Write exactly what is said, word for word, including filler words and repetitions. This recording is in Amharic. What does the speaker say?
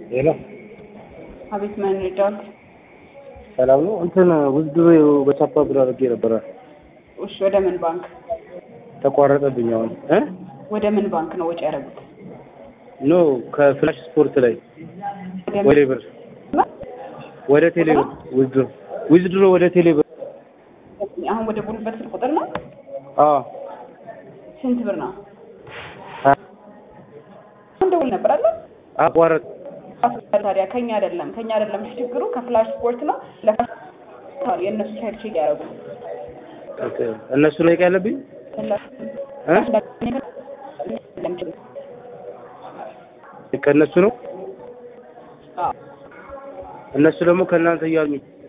ሄሎ አቤት ማን ይደዋል? ሰላም ነው። እንትን ውዝድሮ በቻፓ ብር አድርጌ ነበር። እሺ ወደ ምን ባንክ ተቋረጠብኝ አሁን እ ወደ ምን ባንክ ነው ወጪ ያደረጉት? ኖ ከፍላሽ ስፖርት ላይ ወደ ብር ወደ ቴሌብር ውዝድሮ ውዝድሮ ወደ ቴሌብር አሁን ወደ ቡልበት ቁጥር ነው? አዎ ስንት ብር ነው? እንደው ነበር አይደል? አቋረጥ ታዲያ ከኛ አይደለም ከኛ አይደለም ችግሩ ከፍላሽ ስፖርት ነው። ለካል የነሱ ሳይድ ቼክ ያደርጉ ኦኬ እነሱ ነው ያለብኝ እ ከነሱ ነው። አዎ እነሱ ደግሞ ከእናንተ እያሉኝ